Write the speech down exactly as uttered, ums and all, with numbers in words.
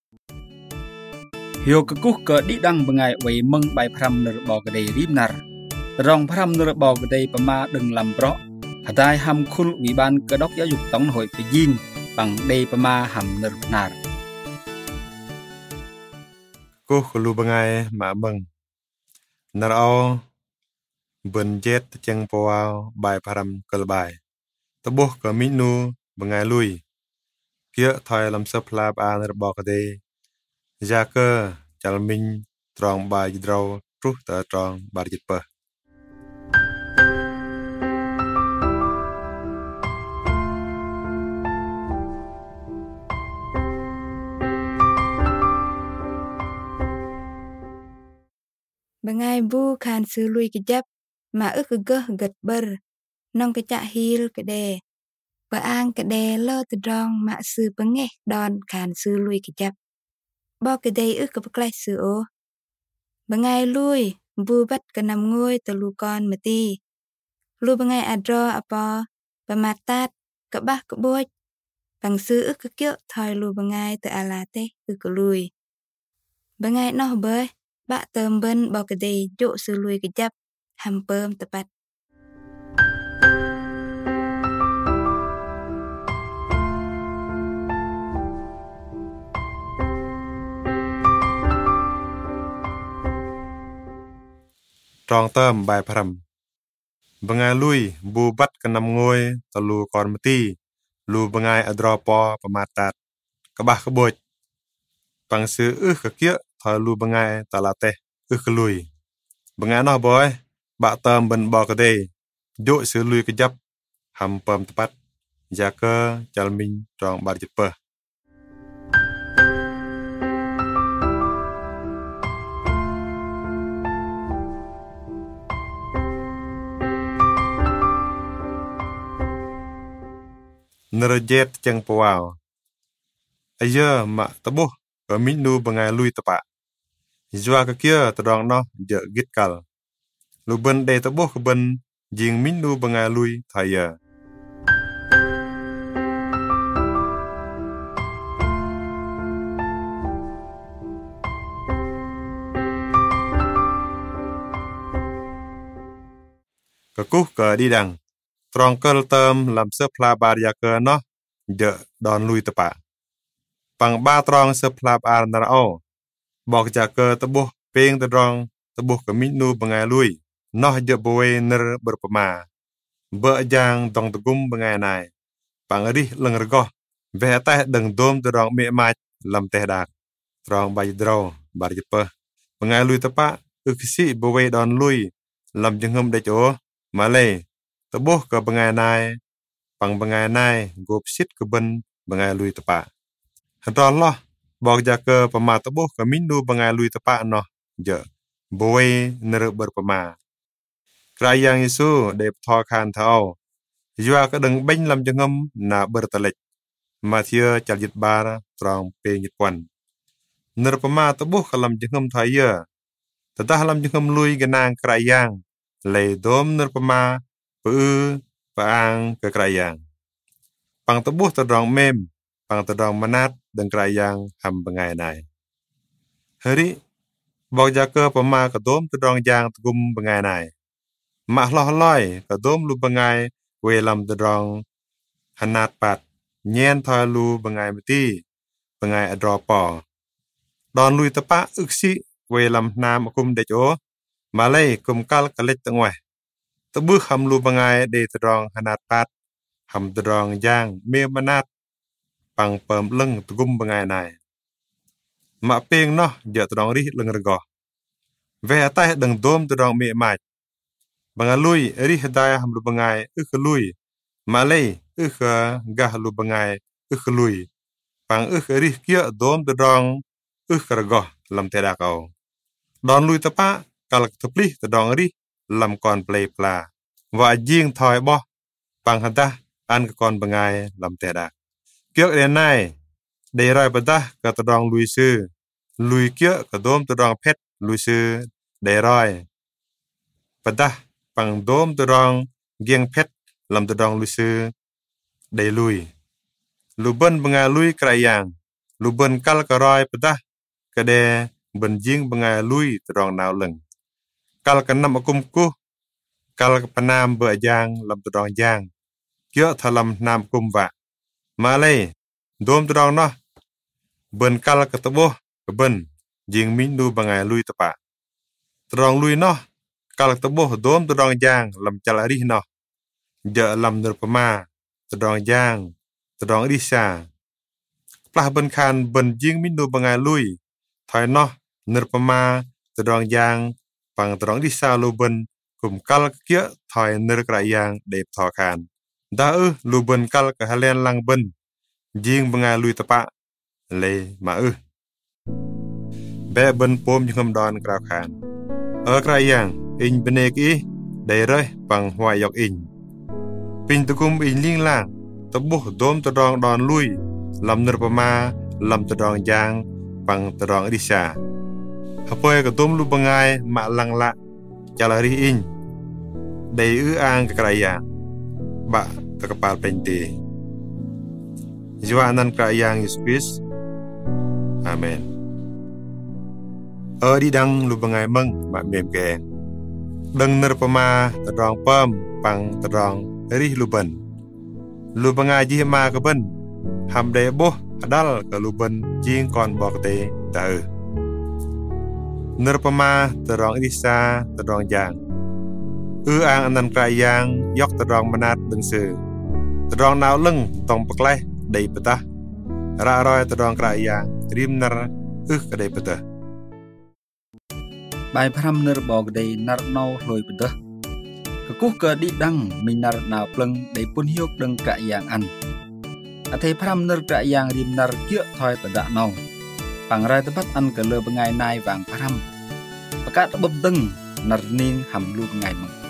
Hiyo kekuh ke didang bengai wei meng bai pram ner bo kedai rimnar. Rong pram ner bo kedai pema deng lampro. Hadai ham khul wiban kedok ya yuk tong hoi pejin bang dei pema ham ner nar. Kuh kelu bengai ma meng. Ner au ben jet cheng powao bai pram kel bai. Tebuh ke minu bengai lui. Kia thoi lam seplap a ner bo kedai. Jaka jalmin trong bai jidrau truh ta trong bar jitpah. Bengai bu kan sului kejap ma uk geh gat ber nong kecak hil kede baang kede lo tedong ma su pengeh don kan sului kejap bo kede uk kepeklai su o bengai lui bu bat kenam ngui telu kon meti lu bengai adro apa pematat kebah keboj bang su uk kekyo thoi lu bengai te alate uk lui bengai noh beh bak temben bo kedai juk sului kejap hampem tepat. Trong tem bai pram. Bengai lui bu bat kenam ngoi telu kon meti. Lu bengai adro po pematat kebah keboj. Bang su uk kekyo thoi lu bengai talateh uk lui. Bengai noh boy bak temben bo kedai juk sului kejap hampem tepat. Jaka jalmin trong bar jitpah. Nerajet ceng powao. Ayo mak tebuh ke minu bengai lui tepak. Jua kekia tedong noh je gitkal. Luben de tebuh keben jing minu bengai lui thaya. Kekuh ke didang. Trongkel tem lam seplap bar jaka noh je don lui tepak. Pang ba trong seplap ar narao. Bok jaka tebuh peng tedong tebuh ke minu bengai lui. Noh je bowe ner berpema. Be jang dong tegum bengai nai. Pang rih leng regoh. Veh teh deng dom tedong mek mach lam teh dak. Trong bai draw bar jepah. Bengai lui tepak ukisi bowe don lui lam jenghem dejo malay. Tebuh ke bengai nai. Pang bengai nai gop sit keben bengai lui tepak. Hentoh loh bok jaka pema tebuh ke minu bengai lui tepak noh je bowe ner berpema. Krayang Yesu de ptho khan thao. Jua ke deng beng lam jenghem na bertelek. Matthew chaljit bar trong pengit puan. Ner pema tebuh ke lam jenghem thaya. Tetah lam jenghem lui genang krayang. Le dom ner pema peu paang ke krayang. Pang tebuh tedong mem. Pang tedong menat deng krayang ham bengai nai. Hari bok jaka pema kedom tedong jang tegum bengai nai. Mak loh loy kedom lu bengai welam tedong hanat pat. Nyen thoi lu bengai meti. Bengai adropo. Don lui tepak uksi welam nam akum dejo. Malay kum kal kalit tengweh. Tebuh ham lu bengai de tedong hanat pat. Ham tedong jang me menat. Pang pem leng tegum bengai nai. Mak peng noh je tedong rih leng regoh. Veh teh deng dom tedong mek mach. Bangalui rih daya ham lu bengai uk lui. Malay uk gah lu bengai uk lui. Pang uk rih kia dom tedong uk regoh lam teda kau. Don lui tepak kalak teplih tedong rih lam kon play pla. Wa jing thoi boh pang hadah an ke kon bengai lam teda. Kiok de nai de roi pedah ke tedong lui sư. Lui kia ke dom tedong pet lui sư de roi. Pedah pang dom tedong gieng pet lam tedong lui sư de lui. Luben bengai lui krayang. lu ben kal ka roi petah ka de ben jing bengai lui terong nau leng kal ka nam akum ku kal ka panam be jang lam terong jang kyo thalam nam kum wa ma le dom terong no ben kal ka teboh ka ben jing min du bengai lui tapa terong lui no kal teboh dom terong jang lam chalari no ja lam nirpama terong jang terong risa plah ben khan ben jing min du bengai lui thai no nirpama terong jang pang terong risa lu ben kum kal kya thai nir kra yang de tho khan da ư lu ben kal ka halen lang ben jing bengai lui tapa le ma ư be ben pom jingam don kra khan ơ kra yang in bene ki de roi pang hwa yok in pin tukum in ling lang tabuh dom terong don lui lam nirpama lam terong jang pang terong risa hapoy ka dom lu bengai ma lang la jalari in de ư ang ka kra yang ba ta kapal pente jwa nan kra yang Yesus amen ở đi đăng lu bengai meng ma mem ke dang nirpama terong pam pang terong ri lu ben lu bengai ji ma ka ben ham de boh adal ka lu ben jing kon bok te ta ư nirpama terong risa terong jang ư ang anan kra yang yok terong manat deng se terong nau leng tong paklai dei petah ra roi terong kra yang rim nar ư ka dei petah បាយប្រាំនរបកដេណាត់ណៅលុយបដកគុះកឌីដាំងមីណាត់ណៅផ្លឹងដេពុនហៀកដឹងកយ៉ាងអានអថេប្រាំនរកយ៉ាងរីមណារគៀថយតដាក់ណៅបាំងរ៉ៃតបាត់អានកលើបងៃណៃវាងប្រាំបកាតបបដឹងនរនីងហាំលូបងៃមក